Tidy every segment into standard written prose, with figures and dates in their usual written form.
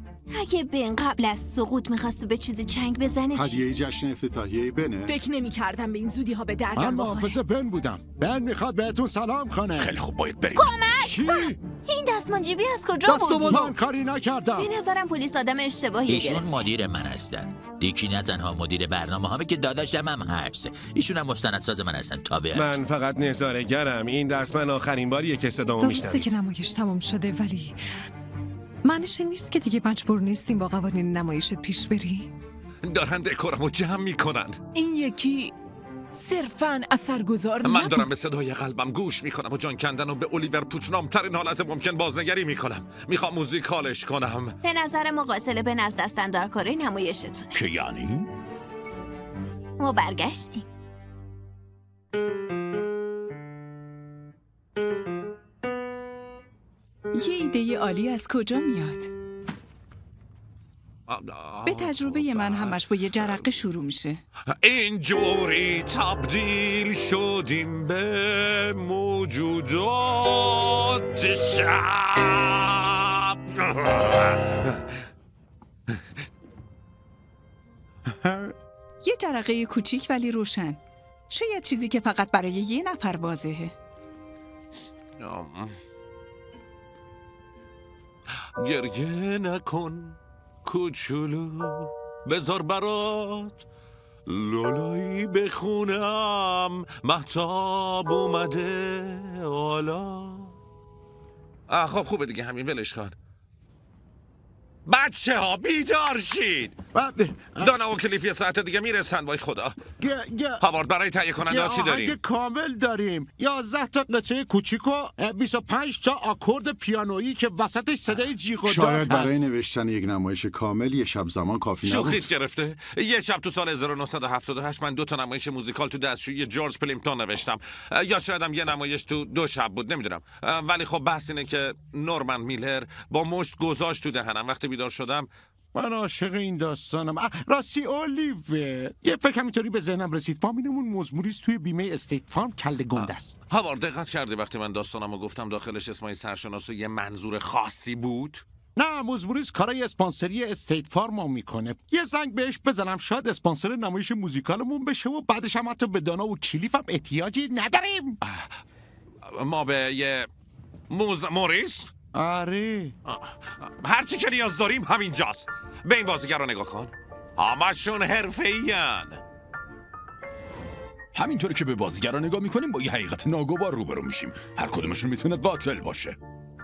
اگه بن قبل از سقوط میخواسته به چیزی چنگ بزنه چی؟ هدیه جشن افتتاحیه بنه؟ فکر نمی‌کردم به این زودی ها به دردم من بخوره. محافظ بن بودم. بن میخواد بهتون سلام کنه. خیلی خوب، باید بریم. چی؟ این دستمان جیبی از کجا بود؟ من کاری نکردم. به نظرم پلیس آدم اشتباهی ایشون گرفت. مدیر من هستن. دیکی نه تنها مدیر برنامه همه که داداشم هم هست. ایشون هم مستندساز من هستن. تابع من فقط نظاره‌گرم. این رسما آخرین باریه که صدامو درسته میشنوید. که نمایش تمام شده، ولی معنیش این نیست که دیگه مجبور نیستیم با قوانین نمایشت پیش بری. دارن دکورمو جمع میکنن. این یکی صرفاً اثرگذار نبود. من دارم به صدای قلبم گوش میکنم و جان کندن و به الیور پوتنام ترین حالت ممکن بازنگری میکنم. میخوام موزیکالش کنم. به نظر ما قاتل بن از دستاندار کاره نمایشتونه. که یعنی؟ ما برگشتیم. یه ایده عالی از کجا میاد؟ به تجربه من همش با یه جرقه شروع میشه. اینجوری تبدیل شدیم به موجودات شب. یه جرقه کوچیک ولی روشن. شاید چیزی که فقط برای یه نفر واضحه. گریه نکن کوچولو، بذار برات لولایی بخونم. مهتاب اومده حالا. خب خوبه دیگه، همین ولش کن. بچه ها بیدار شید. دانا و کلیف یه ساعت دیگه میرسن. وای خدا. هاوارد برای تهیه کننده چی داریم؟ آهنگ کامل داریم. 11 تا قطعه کوچیک و 25 تا آکورد پیانویی که وسطش صدای جیغ و داد شاید برای هست. نوشتن یک نمایش کامل یه شب زمان کافی نبود. شوخیت گرفته. یه شب تو سال 1978 من 2 تا نمایش موزیکال تو دستشویی جورج پلیمتون نوشتم. یا شاید هم یه نمایش تو 2 شب بود، نمیدونم. ولی خب بحث اینه که نورمن میلر با مشت گذاشت تو دهنم. وقتی بیدار شدم من عاشق این داستانم. راستی اولیور، یه فکر همینطوری به ذهنم رسید. فامیلمون مزموریست توی بیمه استیت فارم کله گنده است. هاوارد دقت کردی وقتی من داستانمو گفتم داخلش اسمای سرشناس و یه منظور خاصی بود؟ نه، مزموریست کارای اسپانسری استیت فارم میکنه. یه زنگ بهش بزنم شاید اسپانسر نمایش موزیکالمون بشه و بعدش هم حتی به دانا و کلیفم احتیاجی نداریم. ما به یه موریس؟ آره. هرچی که نیاز داریم همینجاست. به این بازیگر رو نگاه کن، همشون حرفه‌این. همینطوری که به بازیگرا نگاه میکنیم با یه حقیقت ناگوار روبرو میشیم. هر کدومشون میتونه قاتل باشه.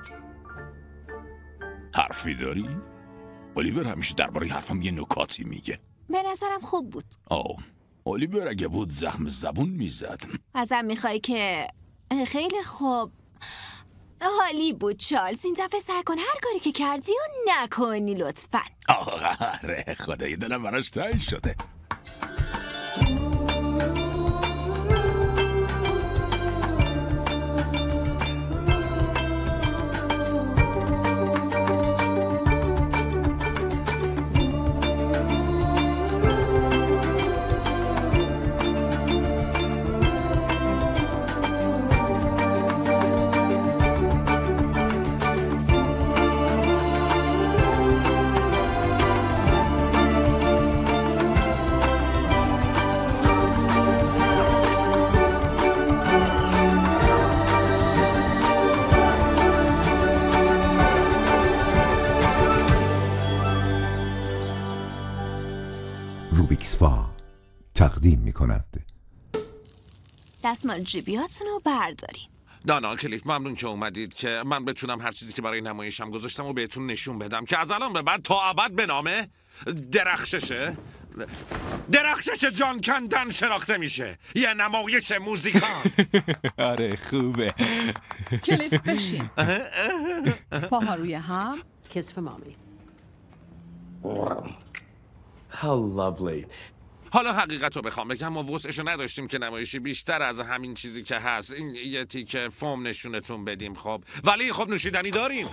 حرفی داری؟ الیور همیشه درباره حرفم یه نکاتی میگه. به نظرم خوب بود. الیور اگه بود زخم زبون میزد. ازم میخوای که خیلی خوب. حالی بود چارلز. این دفعه سعی کن هر کاری که کردی و نکنی لطفاً. آره خدای دلم براش تنگ شده. تقدیم می کند. دستمال جیبیاتون رو بردارین. دانا کلیف ممنون که اومدید که من بتونم هر چیزی که برای نمایشم گذاشتم و بهتون نشون بدم که از الان به بعد تا ابد به نام درخشش جان کندن شناخته میشه. یه نمایش موزیکال. آره خوبه. کلیف بشین. پاها روی هم. Kiss for mommy. How lovely. حالا حقیقت رو بخوام بگم ما وسعشو نداشتیم که نمایشی بیشتر از همین چیزی که هست این یه تیکه فوم نشونتون بدیم. خب ولی خب نوشیدنی داریم.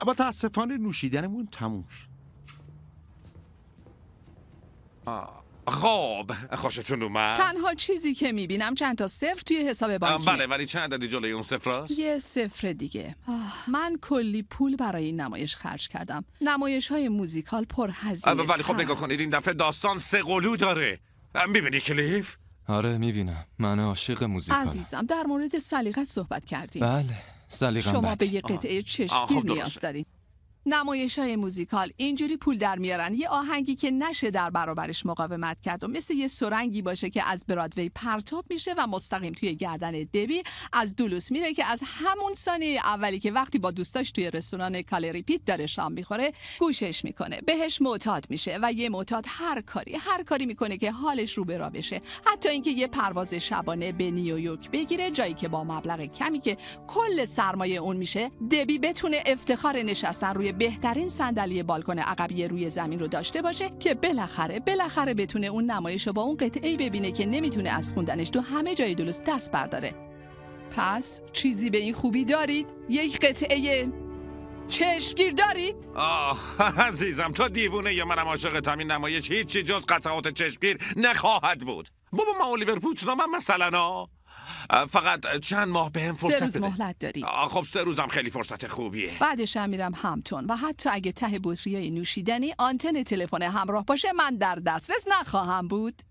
متاسفانه نوشیدنمون تموم شد. خب خوشتون اومد؟ تنها چیزی که میبینم چند تا صفر توی حساب بانکی. بله ولی چند عددی جلوی اون صفراست؟ یه صفر دیگه. من کلی پول برای این نمایش خرج کردم. نمایش‌های موزیکال پرهزینه. ولی خب نگاه کنید این دفعه داستان 3 قلو داره. میبینی کلیف؟ آره میبینم. من عاشق موزیکالم. عزیزم در مورد سلیقت صحبت کردیم. بله سلیقه‌ام شما بد. به یه قطعه چشمگیر نیاز دارید. نمایش‌های موزیکال اینجوری پول در میارن یه آهنگی که نشه در برابرش مقاومت کرد و مثل یه سرنگی باشه که از برادوی پرتاب میشه و مستقیم توی گردن دبی از دولوس میره که از همون ثانیه اولی که وقتی با دوستاش توی رستوران کالری پیت داره شام میخوره گوشش میکنه، بهش معتاد میشه و یه معتاد هر کاری میکنه که حالش رو به راه بشه، حتی اینکه یه پرواز شبانه به نیویورک بگیره، جایی که با مبلغ کمی که کل سرمایه اون میشه دبی بتونه افتخار نشستن روی بهترین صندلی بالکن عقبی روی زمین رو داشته باشه که بالاخره بتونه اون نمایش رو با اون قطعه‌ای ببینه که نمیتونه از خوندنش تو همه جای دولس دست برداره. پس چیزی به این خوبی دارید؟ یک قطعه چشمگیر دارید؟ عزیزم تو دیوونه یا منم عاشقتم. این نمایش هیچی جز قطعات چشمگیر نخواهد بود. بابا من الیور پوتنامم مثلا فقط چند ماه بهم فرصت بده. 3 روز مهلت داری. خب 3 روزم خیلی فرصت خوبیه. بعدش هم میرم همتون و حتی اگه ته بطریای نوشیدنی آنتن تلفن همراه باشه من در دسترس نخواهم بود.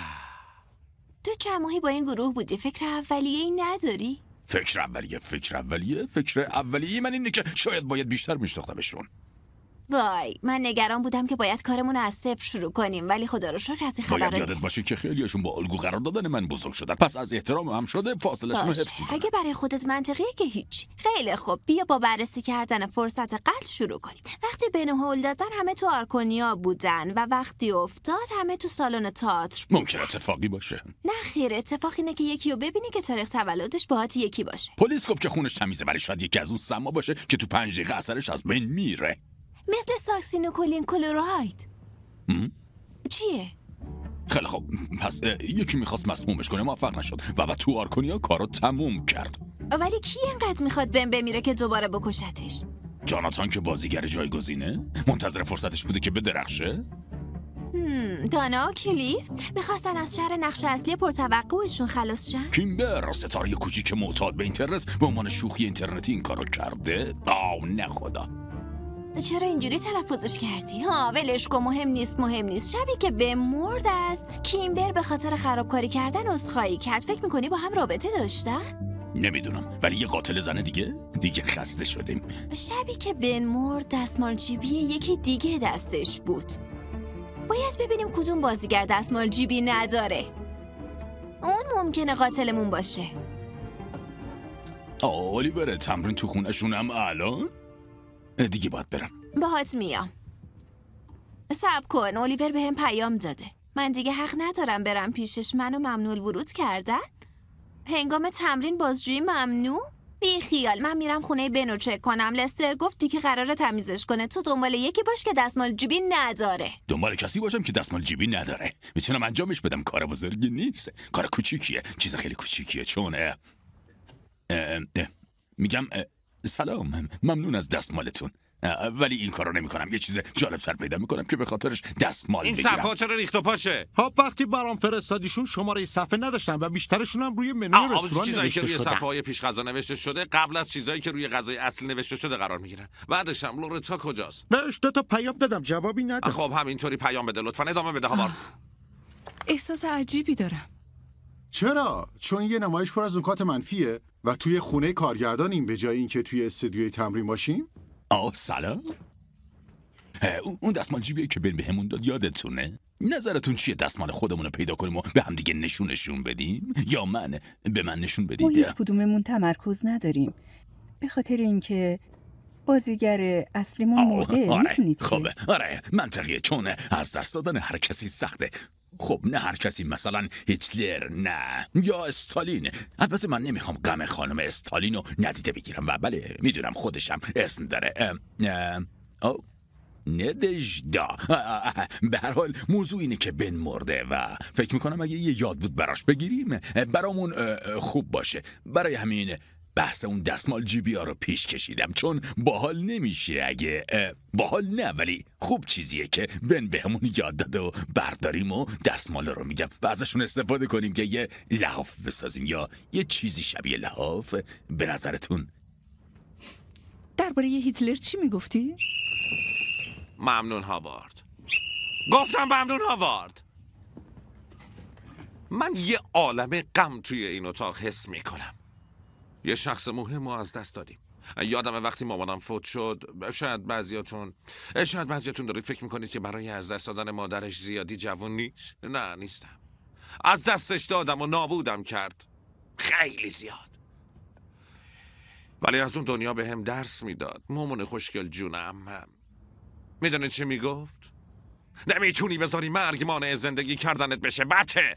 تو چند ماهی با این گروه بودی، فکر اولیه‌ای نداری؟ فکر اولیه من اینه که شاید باید بیشتر میشناختمشون. وای من نگران بودم که باید کارمون رو از صفر شروع کنیم، ولی خدا رو شکر از این خبرها باید یادت باشه که خیلیاشون با الگو قرار دادن من بزرگ شدن، پس از احترام هم شده فاصله‌شون رو حفظ کنم. اگه برای خودت منطقیه که هیچ. خیلی خوب بیا با بررسی کردن فرصت قتل شروع کنیم. وقتی بنو هول دادن همه تو آرکونیا بودن و وقتی افتاد همه تو سالن تئاتر. ممکن اتفاقی باشه. نه خیر، اتفاق اینه که یکی رو ببینی که تاریخ تولدش باهات یکی باشه. پلیس گفت که خونش تمیزه ولی شاید یکی از اون سما باشه که تو 5 دقیقه اثرش از بین میره. مثل ساکسینوکولین کلوراید. چیه؟ خیلی خب پس یکی میخواست مسمومش کنه موفق نشد و بعد تو آرکونیا کارو تموم کرد. ولی کی اینقدر میخواد بهم بمیره که دوباره بکشتش؟ جاناتان که بازیگر جایگزینه منتظر فرصتش بوده که بدرخشه. دانا و کلیف میخواستن از شهر نقش اصلی پرتوقعشون خلاص شن. کیمبر ستاره کوچیک معتاد به اینترنت به عنوان شوخی اینترنتی این کارو کرده. نه خدا. چرا اینجوری تلفظش کردی؟ ولش کن، مهم نیست. شبی که به مرد است کیمبر به خاطر خرابکاری کردن عذرخواهی کرد. فکر میکنی با هم رابطه داشتن؟ نمیدونم ولی یه قاتل زن دیگه خسته شدیم. شبی که بن مرد دستمال جیبی یکی دیگه دستش بود. باید ببینیم کدوم بازیگر دستمال جیبی نداره. اون ممکنه قاتلمون باشه. الیور تمرین تو خونشونم الان؟ دیگه باید برم. باهات میام. صبر کن، الیور بهم پیام داده. من دیگه حق ندارم برم پیشش. منو ممنوع ورود کردن. هنگام تمرین بازجویی ممنوع؟ بی خیال، من میرم خونه بنو چک کنم. لستر گفت دیگه قراره تمیزش کنه. تو دنبال یکی باش که دستمال جیبی نداره. دنبال کسی باشم که دستمال جیبی نداره. میتونم انجامش بدم. کار بزرگی نیست. کار کوچیکیه. چیز خیلی کوچیکیه چون میگم سلام، ممنون از دستمالتون. ولی این کارو نمیکنم. یه چیز جالب‌تر پیدا میکنم که به خاطرش دستمال بگیرم. این صفحه چرا ریخت و پاشه؟ وقتی برام فرستادیشون شماره صفحه نداشتن و بیشترشون هم روی منوی رستوران چیزایی که نوشته روی شدن. صفحه‌های پیش غذا نوشته شده قبل از چیزایی که روی غذای اصلی نوشته شده قرار میگیرن. بعدش هم لورتا کجاست؟ بهش 2 تا پیام دادم جوابی نداد. خب همینطوری پیام بده لطفاً. ادامه بده هاوارد. احساس عجیبی دارم. چرا؟ چون یه نمایش پر از نکات منفیه و توی خونه کارگردانیم به جای اینکه توی استودیوی تمرین باشیم. سلام. اون دستمال جیبیه که بهمون داد یادتونه؟ نظرتون چیه دستمال خودمون رو پیدا کنیم و به هم دیگه نشون بدیم یا به من نشون بدید؟ ما هیچ کدوممون تمرکز نداریم به خاطر اینکه بازیگر اصلیمون مرده. میتونید خوبه. آره منطقیه چون از دست دادن هر کسی سخته. خب نه هر کسی، مثلا هیتلر نه یا استالین. البته من نمیخوام غم خانم استالین رو ندیده بگیرم و بله میدونم خودشم اسم داره. ندژدا. به هر حال موضوع اینه که بن مرده و فکر میکنم اگه یه یاد بود براش بگیریم برامون خوب باشه. برای همین بحث اون دستمال جیبیا رو پیش کشیدم، چون باحال نمیشه اگه باحال نه، ولی خوب چیزیه که بن بهمون یاد داده و برداریم و دستمال رو میگم و ازشون استفاده کنیم که یه لحاف بسازیم یا یه چیزی شبیه لحاف. به نظرتون؟ درباره هیتلر چی میگفتی؟ ممنون هاوارد. گفتم ممنون هاوارد. من یه عالم غم توی این اتاق حس میکنم. یه شخص مهم رو از دست دادیم. یادم وقتی مامانم فوت شد، شاید بعضیاتون دارید فکر میکنید که برای از دست دادن مادرش زیادی جوان نیست. نه نیستم. از دستش دادم و نابودم کرد، خیلی زیاد. ولی از اون دنیا به هم درس میداد. مامان خوشگل جونم. میدونید چی میگفت؟ نمیتونی بذاری مرگ مانع زندگی کردنت بشه بته.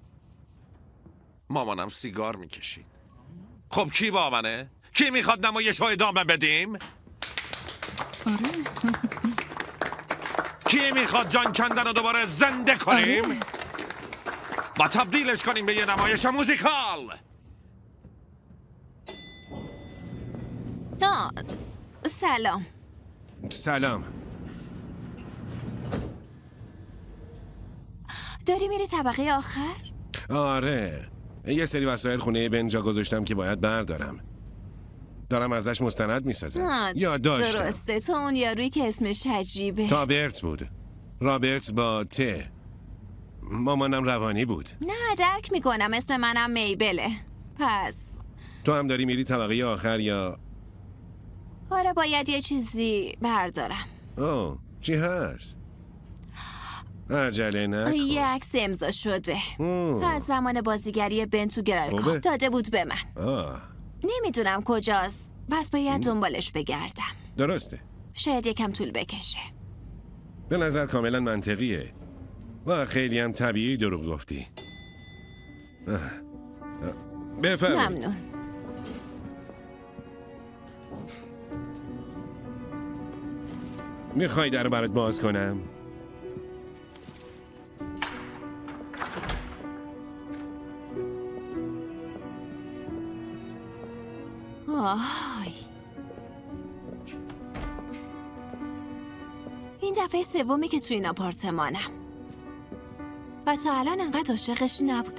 مامانم سیگار میکشید. خب کی با منه؟ کی میخواد نمایش های ادامه بدیم؟ آره. کی میخواد جان کندن رو دوباره زنده کنیم؟ آره. و تبدیلش کنیم به یه نمایش موزیکال. سلام. سلام. داری میری طبقه آخر؟ آره، یه سری وسایل خونه بن جا گذاشتم که باید بردارم. دارم ازش مستند میسازم. یا داشتم. درسته، تو اون یارویی که اسمش عجیبه. تابرت بود. رابرت با ت. مامانم روانی بود. نه درک میکنم، اسم منم میبله. پس تو هم داری میری طبقه آخر یا؟ آره، باید یه چیزی بردارم. اوه، چی هست؟ عجله نکن. یه عکس امضا شده از زمان بازیگری بن تو گرالکاپ داده بود به من. نمیدونم کجاست، پس باید دنبالش بگردم. درسته. شاید یکم طول بکشه. به نظر کاملا منطقیه و خیلی هم طبیعی دروغ گفتی. بفرمایید. ممنون. میخوای در برات باز کنم؟ آهای، این دفعه سومی که تو این آپارتمانم و تا الان انقدر عاشقش نبودم.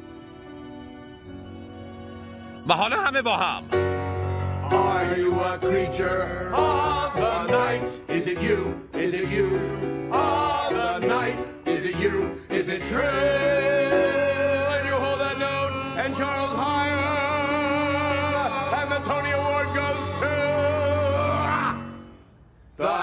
و حالا همه با هم. Are you a creature of the night? Is it you? Is it you? Of the night? Is it you? Is it true? And you hold that note and Charles higher and the Tony Award goes to the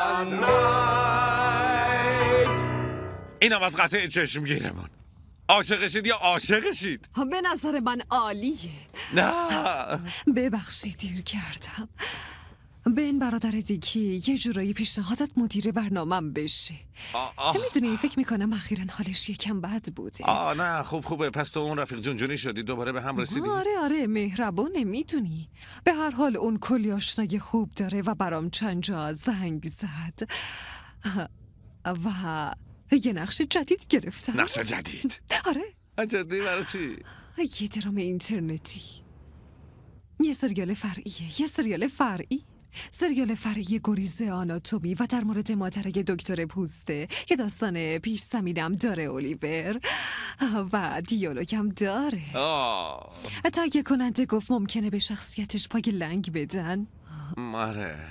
night. اینم از قطعه چشمگیرمون. عاشقشید یا عاشقشید؟ به نظر من عالیه. نه ببخشید دیر کردم. بن برادر دیکی یه جورایی پیشنهادت مدیر برنامه‌م بشه. میدونی فکر میکنم اخیراً حالش یکم بد بوده. نه خوبه. پس تو اون رفیق جونجونی شدی، دوباره به هم رسیدی؟ آره مهربونه. میدونی به هر حال اون کلی آشنای خوب داره و برام چند جا زنگ زد و یه نقش جدید گرفتم. نقش جدید؟ آره. جدید برای چی؟ یه درام اینترنتی. یه سریال فرعی. سریال فرعی گریز آناتومی و در مورد مادر دکتر پوسته. یه داستان پیش زمینم داره اولیور و دیالوگم داره. تهیه کننده گفت ممکنه به شخصیتش پای لنگ بدن. آره.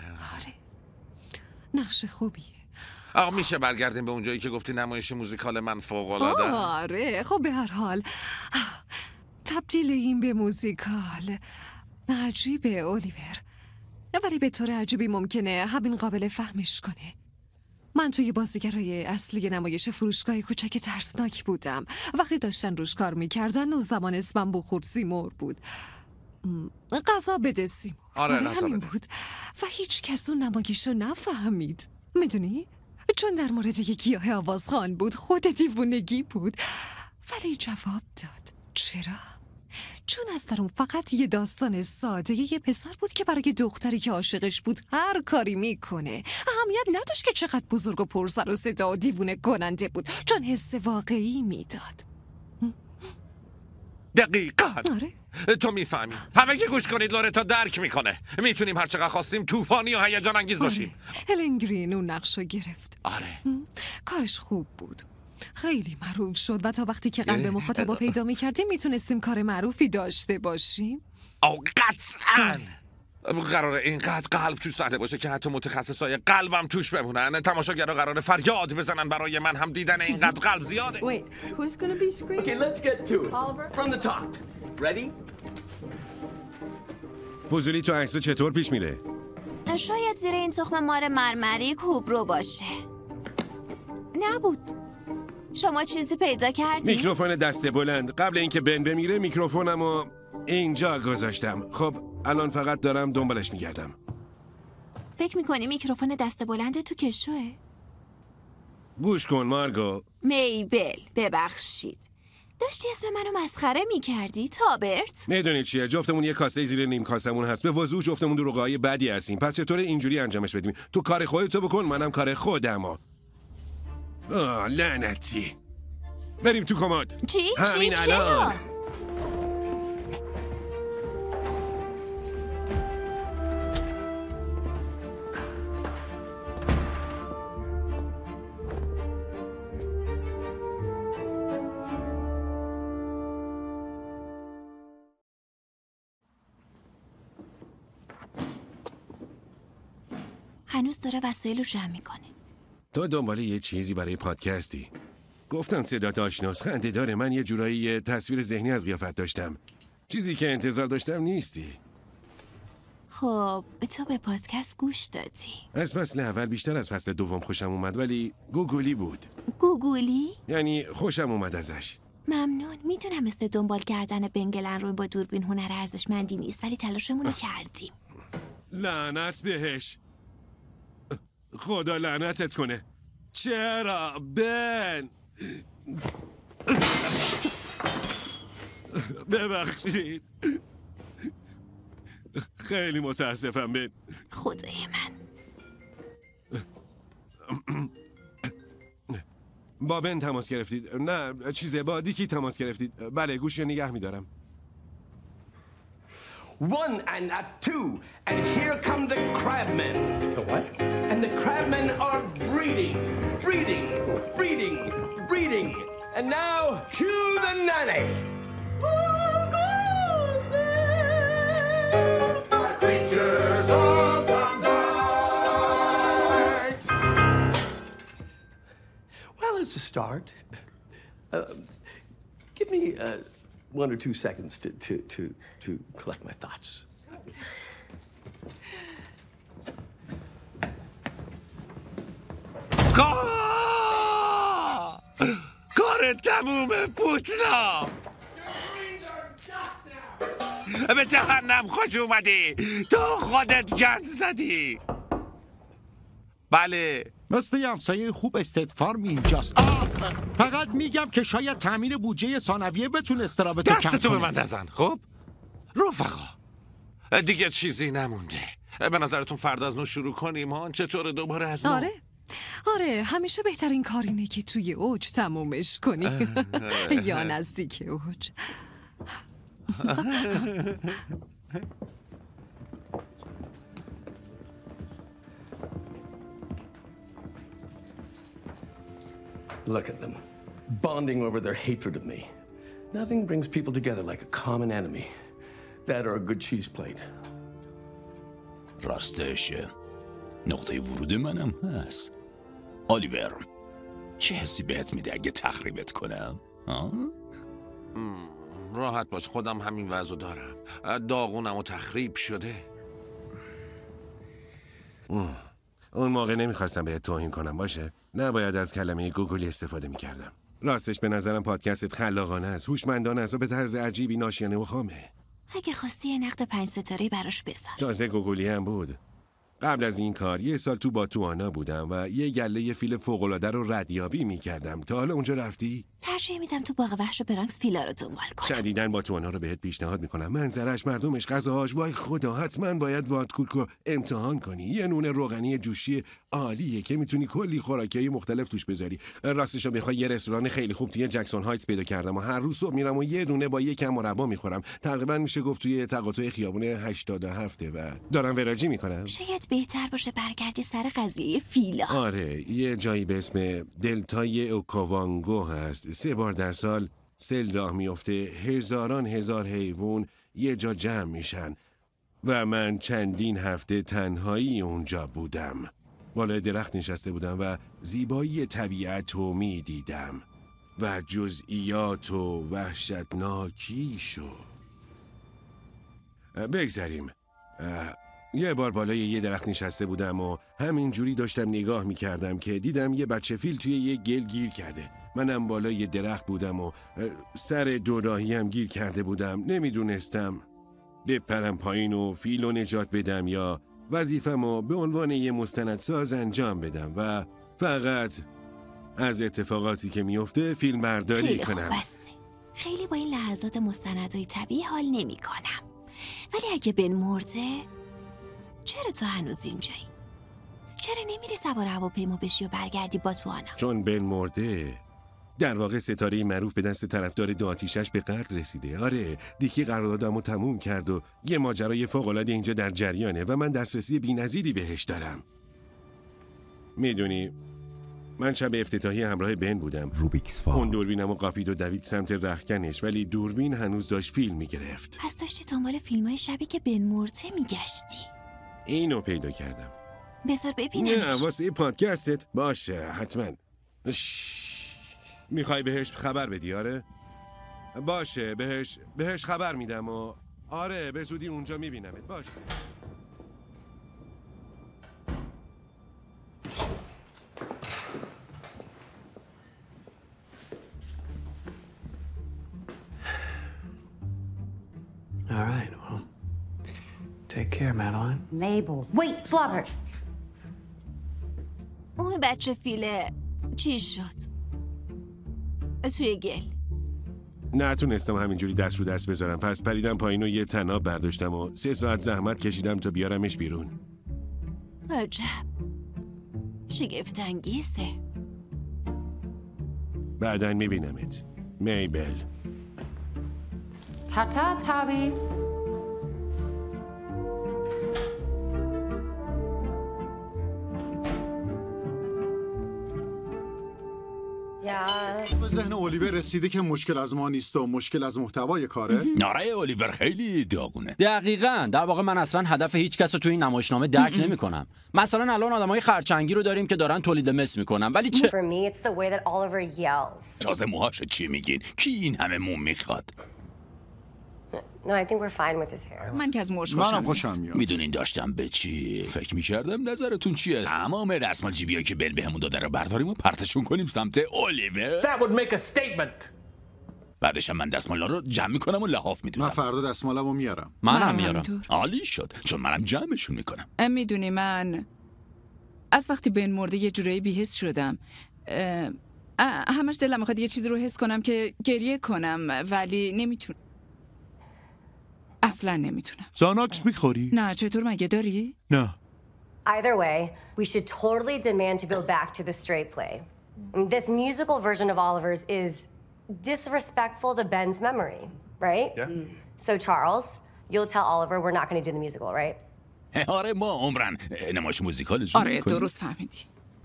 نقش خوبیه. میشه برگردیم به اونجایی که گفتی نمایش موزیکال من فوق‌العاده؟ آره. خب به هر حال تبدیل این به موزیکال عجیبه اولیور، ولی به طور عجیبی ممکنه همین قابل فهمش کنه. من توی بازیگرای اصلی نمایش فروشگاه کوچک ترسناک بودم. وقتی داشتن روش کار میکردن اون زمان اسمم بخور سیمور بود. غذا بده سیمور. آره همین بود و هیچ کس اون نمایشو نفهمید. میدونی؟ چون در مورد یک گیاه آوازخوان بود. خود دیوونگی بود. ولی جواب داد. چرا؟ چون از در اون فقط یه داستان ساده یه پسر بود که برای دختری که عاشقش بود هر کاری میکنه. اهمیت نداشت که چقدر بزرگ و پرسر و صدا و دیوونه کننده بود، چون حس واقعی میداد. دقیقاً. آره. تو میفهمی. همه که گوش کنید، لورتا درک میکنه. میتونیم هر چقدر خواستیم طوفانی و هیجان انگیز باشیم. هلن گرین اون نقشو گرفت. آره. کارش خوب بود. خیلی معروف شد و تا وقتی که قلب مخاطبا پیدا میکردیم میتونستیم کار معروفی داشته باشیم. او قطعاً قراره اینقدر قلب تو صحنه باشه که حتی متخصصای قلبم توش بمونن. تماشاگرها قراره فریاد بزنن برای من هم دیدن اینقدر قلب زیاده. Wait, who's gonna be screaming? Okay, let's get to it. Oliver? From the top. Ready? فضولی تو عکس‌ها چطور پیش میره؟ شاید زیر این تخم مار مرمری کوبرو باشه. نبود. شما چیزی پیدا کردی؟ میکروفون دست بلند. قبل اینکه بن بمیره میکروفونمو اینجا گذاشتم. خب الان فقط دارم دنبالش میگردم. فکر میکنی میکروفون دست بلند تو کشوه؟ گوش کن مارگو. میبل ببخشید. داشتی اسم منو مسخره میکردی تابرت؟ میدونی چیه؟ جفتمون یه کاسه زیر نیم کاسمون هست. به وضوح جفتمون دروغای بدی هستیم. پس چطور اینجوری انجامش بدیم؟ تو کار خودتو بکن، منم کار خودمو. لعنتی. بریم تو کمد. چی؟ همین الان. هنوز داره وسایل رو جمع میکنه. تو دنبال یه چیزی برای پادکستی؟ گفتم صدات آشناس، خنده داره. من یه جورایی یه تصویر ذهنی از قیافت داشتم. چیزی که انتظار داشتم نیستی. خب تو به پادکست گوش دادی؟ از فصل اول بیشتر از فصل دوم خوشم اومد، ولی گوگولی بود. گوگولی؟ یعنی خوشم اومد ازش. ممنون. میدونم مثل دنبال کردن بنگلن روی با دوربین هنر ارزشمندی نیست، ولی تلاشمونو کردیم. لعنت بهش. خدا لعنتت کنه. چرا بن؟ ببخشید. خیلی متاسفم بن. خدای من. با بن تماس گرفتید؟ نه چیزه، با دیکی تماس گرفتید؟ بله گوشی نگه میدارم. 1 and a 2, and here come the crabmen. The what? And the crabmen are breeding. And now, cue the nanny. The creatures of the night. Well, as a start, give me 1 or 2 seconds to collect my thoughts. کار تمومه پوتنا. به جهنم خوش اومدی. تو خودت گند زدی. بله مثل یه همسایه خوب استیت فارم اینجاست. فقط میگم که شاید تامین بودجه ثانویه بتونه استرابتو کم کنه. دستتو به من نزن. خب رفقا دیگه چیزی نمونده. به نظرتون فردا از نو شروع کنیم ها؟ چطور دوباره از نو؟ آره همیشه بهترین کار اینه که توی اوج تمومش کنی. یا نزدیک اوج. Look at them, bonding over their hatred of me. Nothing brings people together like a common enemy. That or a good cheese plate. راستش نقطه ورود منم هست. الیور چه حسی بهت میده اگه تخریبت کنم؟ راحت باش، خودم همین وضعو دارم. داغونم و تخریب شده. اون موقع نمیخواستم بهت توهین کنم باشه؟ نباید از کلمه گوگلی استفاده میکردم. راستش به نظرم پادکستت خلاقانه است، هوشمندانه است و به طرز عجیبی ناشیانه و خامه. اگه خواستی یه نقد 5 ستاره براش بذار. تازه گوگلی هم بود. قبل از این کار 1 سال تو باتوانا بودم و یه گله فیل فوق‌العاده رو ردیابی میکردم. تا حالا اونجا رفتی؟ ترجیح میدم تو باغ وحش برانکس فیلا رو دنبال کنم. شدیداً باتوانا رو بهت پیشنهاد میکنم. منظرش، مردمش، غذاهاش، وای خدا حتما باید وادکوک رو امتحان کنی. یه نون روغنی جوشی عالیه که میتونی کلی خوراکیای مختلف توش بذاری. راستش رو بخوای یه رستوران خیلی خوب توی جکسون هایتس پیدا کردم و هر روز صبح میرم و یه دونه با یکم مربا میخورم. تقریبا میشه گفت توی تقاطع خیابون 87 و دارم وراجی میکنم. شاید بهتر باشه برگردی سر قضیه فیلا. آره، یه جایی به اسم دلتای اوکاوانگو هست. 3 بار در سال سیل راه میفته، هزاران هزار حیوان یه جا جمع میشن و من چندین هفته تنهایی اونجا بودم. بالای درخت نشسته بودم و زیبایی طبیعت رو میدیدم و جزئیات و وحشتناکیشو. بگذاریم. یه بار بالای یه درخت نشسته بودم و همین جوری داشتم نگاه میکردم که دیدم یه بچه فیل توی یه گل گیر کرده. منم بالای درخت بودم و سر دوراهی هم گیر کرده بودم. نمیدونستم بپرم پایین و فیل رو نجات بدم یا وظیفه‌مو به عنوان یه مستندساز انجام بدم و فقط از اتفاقاتی که میفته فیلم برداری کنم. خیلی با این لحظات مستندهای طبیعی حال نمی کنم. ولی اگه بن مرده، چرا تو هنوز اینجایی؟ چرا نمیری سوار هواپیما بشی و برگردی باتوانا؟ چون بن مرده. در واقع ستاره معروف به دست طرفدار 2 آتیشش به قتل رسیده. آره، دیکی قراردادمو تموم کرد و یه ماجرای فوق‌العاده اینجا در جریانه و من دسترسی بی‌نظیری بهش دارم. میدونی من شب افتتاحی همراه بن بودم. اون دوربینمو قاپید و دوید سمت رختکنش، ولی دوربین هنوز داشت فیلم میگرفت. پس داشتی دنبال فیلم‌های شبی که بن مرده میگشتی؟ اینو پیدا کردم. بذار ببینمش. نه واسه پادکستت باشه حتما. میخوای بهش خبر بدی؟ آره باشه، بهش خبر میدم و آره به زودی اونجا میبینمت. باشه. All right, well, take care, Madeline. Mabel, wait, Flubber. اون بچه فیله چی شد؟ توی گل. نتونستم همینجوری دست رو دست بذارم، پس پریدم پایین و یه طناب برداشتم و 3 ساعت زحمت کشیدم تا بیارمش بیرون. عجب، شگفت انگیزه. بعدن میبینمت میبل. Ta-ta, Tabby. به ذهن الیور رسیده که مشکل از ما نیست و مشکل از محتوای کاره؟ ناره الیور خیلی داغونه. دقیقاً. در واقع من اصلا هدف هیچ کس رو توی این نمایشنامه درک نمی‌کنم. مثلا الان آدمای خرچنگی رو داریم که دارن تولید مس میکنن، ولی چه For me it's the way that Oliver yells. تازه موهاش چی میگین؟ کی این همه موم میخواد؟ No, I think we're fine with his hair. من که از موش خوشم میاد. میدونین داشتم به چی فکر میکردم؟ نظرتون چیه؟ تمام دستمال جیبیایی که بل بهمون داده رو برداریم و پرتشون کنیم سمت الیور. That would make a statement. بعدش من دستمالا رو جمع میکنم و لحاف میدوزم. من فردا دستمالمو میارم. منم میارم. عالی شد، چون منم جمعشون میکنم. میدونی من از وقتی بن مرده یه جورایی بی‌حس شدم. همش دلم میخواد یه چیزی رو حس کنم که گریه کنم، ولی نمیتونم. اصلا نمیتونم. زاناکس میخوری؟ نه، چطور مگه داری؟ نه. Either way, we should totally demand to go back to the straight play. This musical version of Oliver's is disrespectful to Ben's memory, right? Yeah. So Charles, you'll tell Oliver we're not going to do the musical, right? آره ما عمرن نمایش موزیکالش آره درست فهمیدی.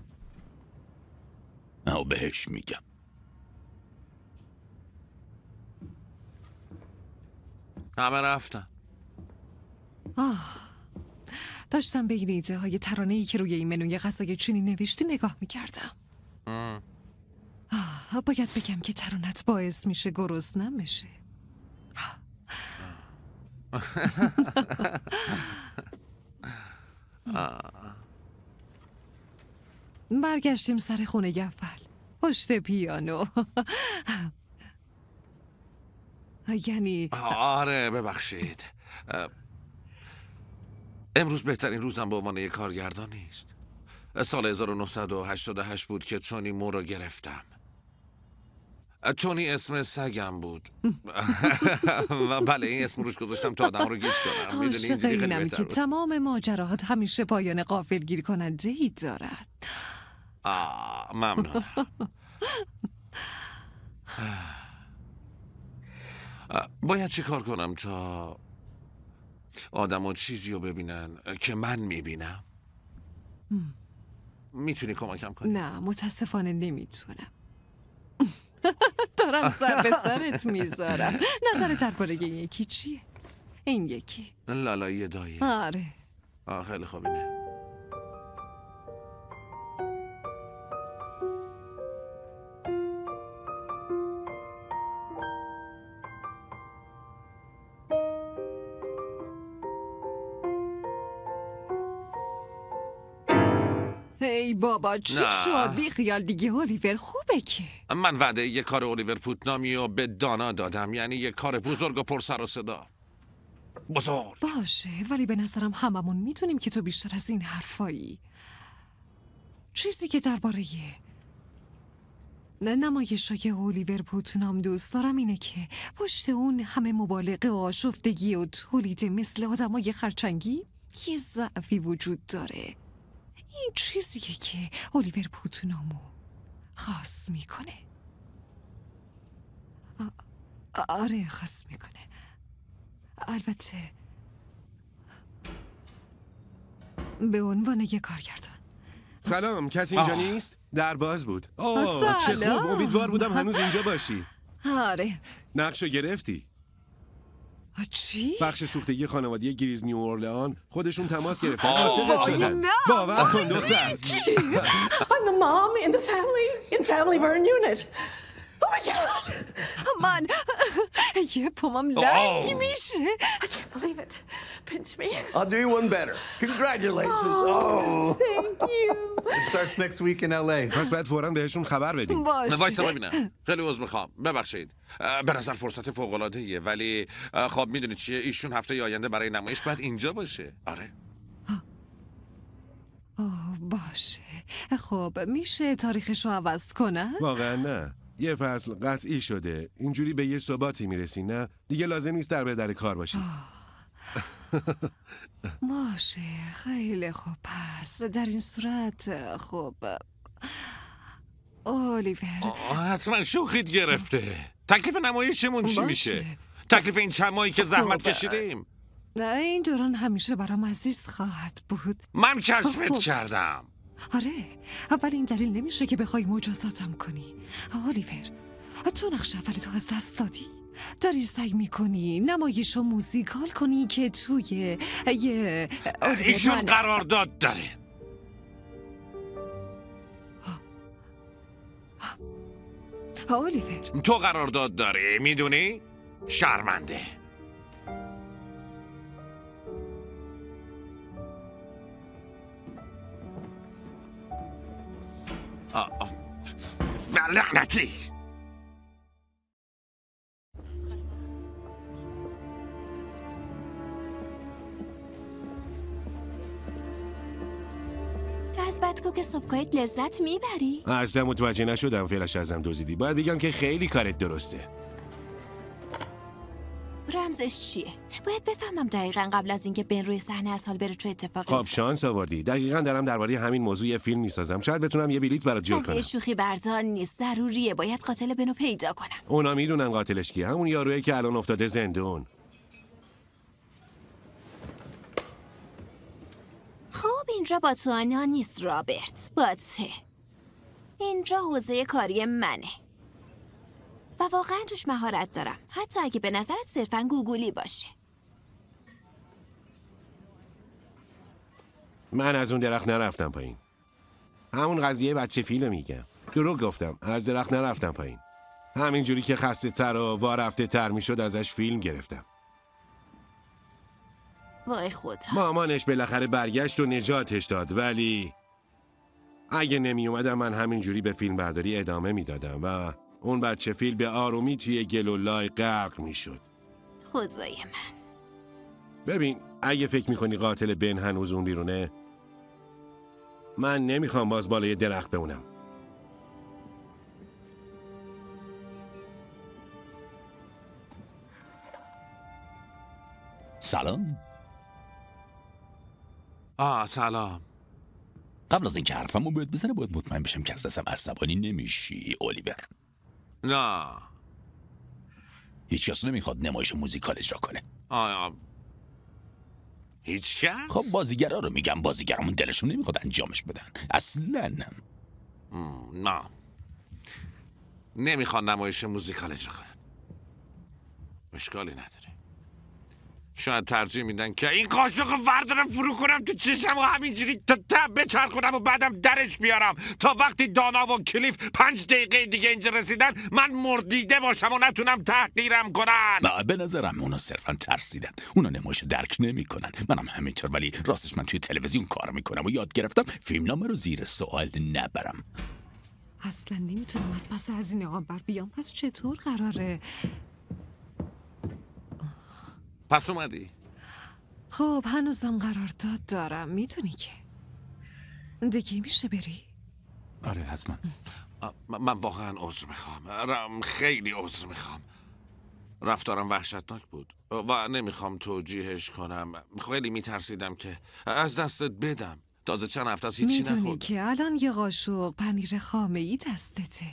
بهش میگم. همه رفتن. داشتم به این ایده های ترانه‌ای که روی این منوی غذای چینی نوشتی نگاه میکردم. باید بگم که ترانت باعث میشه گرسنه‌ام بشه. برگشتیم سر خونه اول پشت پیانو. یعنی آره ببخشید. امروز بهترین روزم به عنوان یک کارگردان نیست. سال 1988 بود که تونی مو رو گرفتم. تونی اسم سگم بود. و بله این اسم روش گذاشتم تا آدم رو گیج کنم. عاشق اینم که تمام ماجراهات همیشه پایان غافلگیر کننده ای دارد. ممنون. باید چی کار کنم تا آدم ها چیزی رو ببینن که من میبینم؟ میتونی کمکم کنی؟ نه متاسفانه نمیتونم. دارم سر به سرت میذارم. نظرت درباره این یکی چیه؟ این یکی لالایی دایی. آره خیلی خوب اینه. ای بابا چی شد؟ بی خیال دیگه اولیور خوبه که. من وعده یه کار اولیور پوتنامی رو به دانا دادم، یعنی یه کار بزرگ و پر سر و صدا. بزرگ باشه ولی به نظرم هممون میتونیم که تو بیشتر از این حرفایی. چیزی که درباره نمایشای اولیور پوتنام دوست دارم اینه که پشت اون همه مبالغه و آشفتگی و تولید مثل آدمای خرچنگی یه ضعفی وجود داره. این چیزیه که اولیور پوتنامو خاص میکنه. آره خاص میکنه. البته به عنوان یه کارگردان. سلام، کسی اینجا نیست؟ در باز بود. چه خوب، امیدوار بودم هنوز اینجا باشی. آره. نقشو گرفتی؟ چی؟ بخش سوختگی خانوادگی گریز نیو اورلئان خودشون تماس گرفتن. عاشقت شدن. باور کن دختر. I'm the mom in the family burn unit. Oh my God! من یه پامم لنگ میشه. I can't believe it. Pinch me. I'll do you one better. Congratulations. Oh, thank you. It starts next week in LA. پس باید فوراً بهشون خبر بدیم. وایسا ببینم. خیلی عذر میخوام. ببخشید. به نظر فرصت فوق‌العاده‌ایه ولی خب میدونید چیه؟ ایشون هفته آینده برای نمایش باید اینجا باشه. آره. باشه. خب میشه تاریخشو عوض کنن؟ واقعا نه. یه فصل قطعی شده. اینجوری به یه ثباتی میرسی نه؟ دیگه لازم نیست در کار باشی. باشه خیلی خوب. پس در این صورت خب اولیور حتما شوخیت گرفته. تکلیف نمایشمون چی میشه؟ تکلیف این چند ماهی که زحمت کشیدیم؟ نه این دوران همیشه برام عزیز خواهد بود. من کشفت کردم. آره ولی این دلیل نمیشه که بخوای مجازاتم کنی. اولیور تو نقش اولتو از دست دادی. داری سعی میکنی نمایش و موزیکال کنی که توی یه ایشون قرارداد داره. اولیور تو قرارداد داری میدونی؟ شرمنده. لعنتی. از بدکوک صبحگاهیت لذت میبری؟ اصلا متوجه نشدم فعلش ازم دزدیدی. باید بگم که خیلی کارت درسته. رمزش چیه؟ باید بفهمم دقیقاً قبل از اینکه بن روی صحنه از حال بره چه اتفاقی خب شانس آوردی. دقیقاً دارم درباره همین موضوع یه فیلم میسازم. شاید بتونم یه بلیت برات جور کنم. شوخی بردار نیست، ضروریه. باید قاتل بنو پیدا کنم. اونا میدونن قاتلش کیه. همون یارویی که الان افتاده زندون. خب اینجا با تو آنا نیست رابرت، با ته. اینجا حوزه کاری منه و واقعا توش مهارت دارم، حتی اگه به نظرت صرفاً گوگولی باشه. من از اون درخت نرفتم پایین. همون قضیه بچه فیلم میگم. دروغ گفتم، از درخت نرفتم پایین. همینجوری که خسته تر و وارفته تر میشد ازش فیلم گرفتم. وای خدا. مامانش بالاخره برگشت و نجاتش داد، ولی اگه نمی اومدم من همینجوری به فیلم برداری ادامه میدادم و اون بچه فیل به آرومی توی گل و لای غرق میشد. خدای من. ببین اگه فکر میکنی قاتل بن هنوز اون بیرونه، من نمیخوام باز بالای درخت بمونم. سلام. سلام. قبل از اینکه حرفمو باید بزنه باید مطمئن بشم که از دستم عصبانی نمیشی الیور. نه. هیچ کس نمیخواد نمایش موزیکال اجرا کنه. هیچ کس؟ خب بازیگرا رو میگم، بازیگرامون دلشون نمیخواد انجامش بدن اصلا. نه نمیخوان نمایش موزیکال اجرا کنن. اشکالی نداره. شاید ترجیح میدن که این قاشق وردارم فرو کنم تو چشم و همینجوری تا بچرخونم و بعدم درش بیارم تا وقتی دانا و کلیف 5 دقیقه دیگه اینجا رسیدن من مردیده باشم و نتونم تحقیرم کنن. نه به نظرم اونا صرفا ترسیدن. اونا نمایش درک نمیکنن. منم همینطور، ولی راستش من توی تلویزیون کار میکنم و یاد گرفتم فیلمنامه رو زیر سوال نبرم. اصلا نمیتونم از پس از این آبر بیام. پس چطور قراره؟ پس اومدی؟ خب هنوزم قرارداد دارم. میتونی که دیگه میشه بری؟ آره حتما. من واقعا عذر میخوام. خیلی عذر میخوام. رفتارم وحشتناک بود و نمیخوام توجیهش کنم. خیلی میترسیدم که از دستت بدم. تازه چند هفته از هیچی نخوردم. میدونی که الان یه قاشق پنیر خامه‌ای دستته.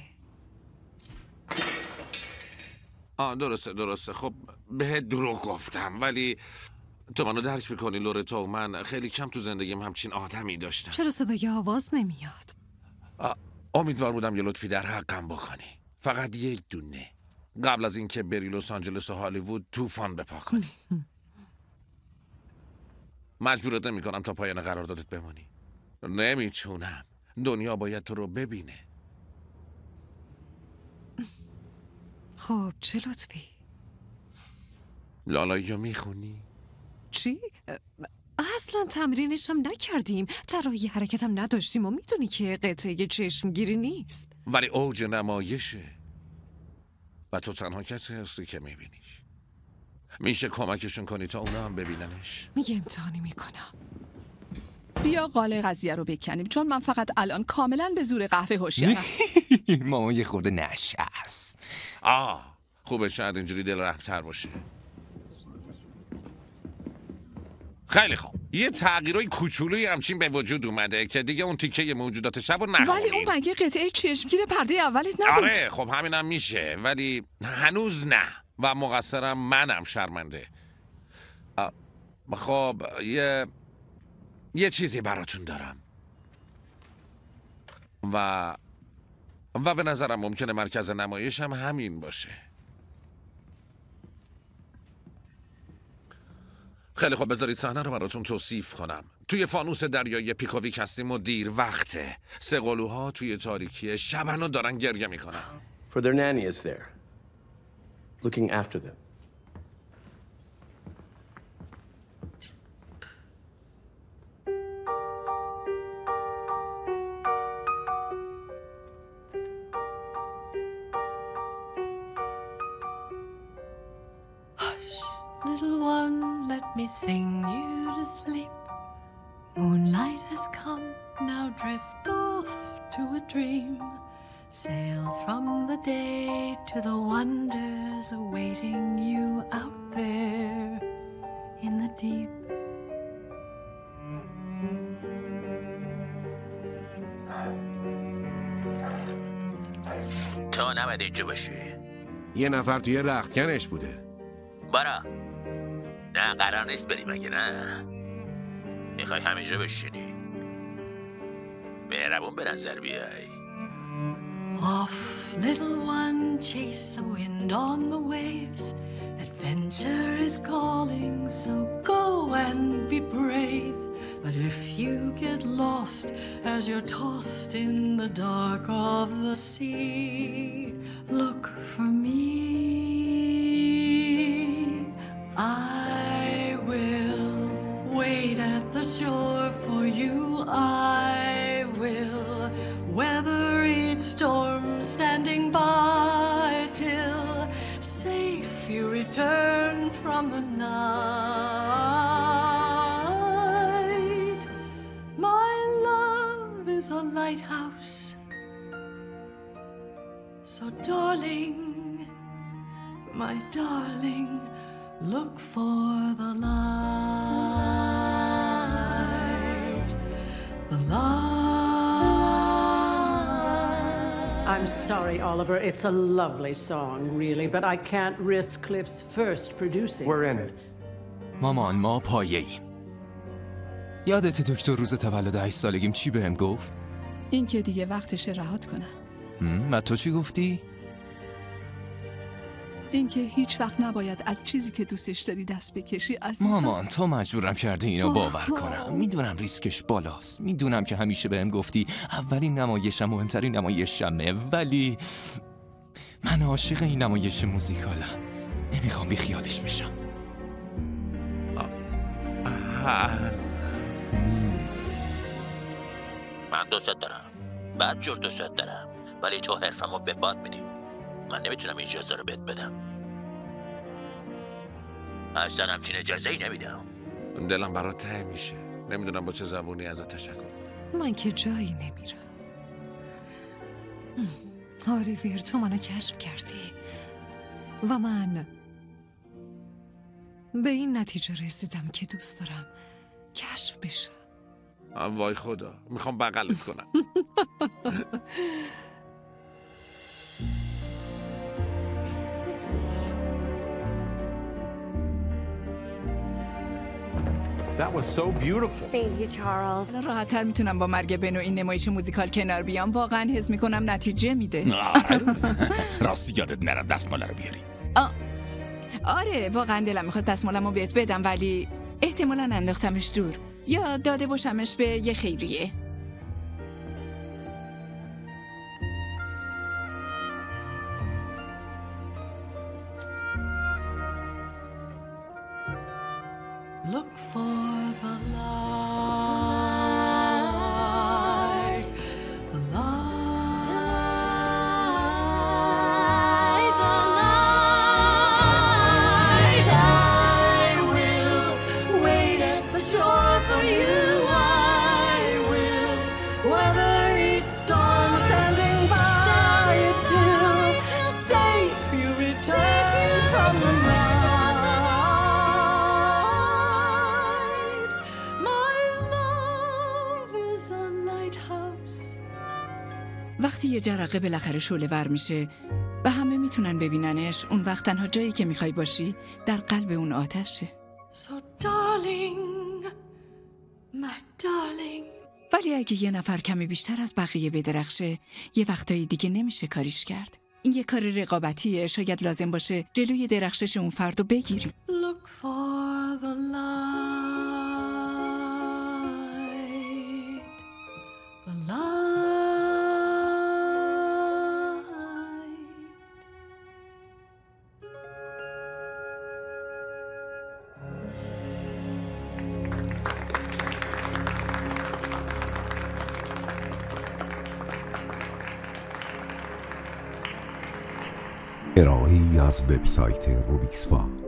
درسته. خب بهت دروغ گفتم، ولی تو منو درک میکنی لورتا. من خیلی کم تو زندگیم همچین آدمی داشتم. چرا صدای آواز نمیاد؟ امیدوار بودم یه لطفی در حقم بکنی. فقط یک دونه. قبل از اینکه بری لس آنجلس و هالیوود طوفان بپا کنی. مجبورت نمیکنم تا پایان قراردادت بمونی. نمیتونم. دنیا باید تو رو ببینه. خب چه لطفی؟ لالایی میخونی؟ چی؟ اصلا تمرینشم نکردیم. طراحی حرکتم نداشتیم و میدونی که قطعه چشمگیری نیست. ولی اوج نمایشه و تو تنها کسی هستی که میبینیش. میشه کمکشون کنی تا اونا هم ببیننش؟ یه امتحانی میکنم. بیا قاله قضیه رو بکنیم، چون من فقط الان کاملا به زور قهوه هوشیارم. ماما یه خورده نشست. خوبه شاید اینجوری دل رحم‌تر باشه. خیلی خوب. یه تغییرای کوچولویی همچین به وجود اومده که دیگه اون تیکه موجودات شب رو نخونیم. ولی اون مگه قطعه چشمگیر پرده اولت نبود؟ آره خب همینم میشه، ولی هنوز نه و مقصرم منم. شرمنده. خب یه چیزی براتون دارم و به نظرم ممکنه مرکز نمایش هم همین باشه. خیلی خوب، بذارید صحنه رو براتون توصیف کنم. توی فانوس دریایی پیکوویک هستیم و دیر وقته. 3 قلوها توی تاریکی شبنو دارن گریه میکنن. For their nanny is there, looking after them. Little one, let me sing you to sleep. Moonlight has come, now drift off to a dream. Sail from the day to the wonders awaiting you out there in the deep. تو نباید اینجا باشی. یه نفر توی رختکنش بوده. برا. نه قرار نیست بری مگه نه؟ میخوای همینجا بشینی؟ مهربون به نظر بیای. Off, little one, chase the wind on the waves. Adventure is calling, so go and be brave. But if you get lost as you're tossed in the dark of the sea, look for me. I will wait at the shore for you. I will weather each storm standing by till safe you return from the night. lighthouse. So darling, my darling, look for the light. The light. I'm sorry, Oliver. It's a lovely song, really, but I can't risk Cliff's first producing. We're in it. مامان ما پایه‌ایم. یادت دکتر روز تولد 8 سالگیم چی بهم گفت؟ این که دیگه وقتشه رهات کنم. و تو چی گفتی؟ این که هیچ وقت نباید از چیزی که دوستش داری دست بکشی عزیزم. مامان تو مجبورم کردی اینو باور کنم. میدونم ریسکش بالاست. میدونم که همیشه بهم گفتی اولین نمایشم مهمترین نمایشمه، ولی من عاشق این نمایش موزیکالم. نمیخوام بی خیالش بشم. من دوست دارم، بعد جور دوست دارم، ولی تو حرفمو به باد میدی. من نمیتونم اجازه رو بهت بدم. اصلا همچین اجازه ای نمیدم. دلم برات ته میشه. نمیدونم با چه زبونی ازت تشکر کنم. من که جایی نمیرم. آلیور تو منو کشف کردی و من به این نتیجه رسیدم که دوست دارم کشف بشم. وای خدا، میخوام بغلت کنم. That was so beautiful. Thank you, Charles. راحت‌تر میتونم با مرگ بن و این نمایش موزیکال کنار بیام. واقعا حس میکنم نتیجه میده. راستی یادت نره دستمال رو بیاری. آره واقعا دلم میخواست دستمالمو بهت بدم، ولی احتمالاً انداختمش دور یا داده باشمش به یه خیریه. Look for the light, the light, the light. I will wait at the shore for you. I will weather each storm, standing by it till safe you return from the night. وقتی یه جرقه بالاخره شعله ور میشه و همه میتونن ببیننش، اون وقت تنها جایی که میخوای باشی در قلب اون آتشه. So darling, my darling. ولی اگه یه نفر کمی بیشتر از بقیه بدرخشه، یه وقتایی دیگه نمیشه کاریش کرد. این یه کار رقابتیه، شاید لازم باشه جلوی درخشش اون فردو بگیری. Look for the light, the light. ارائه‌ای از وبسایت روبیکسفا.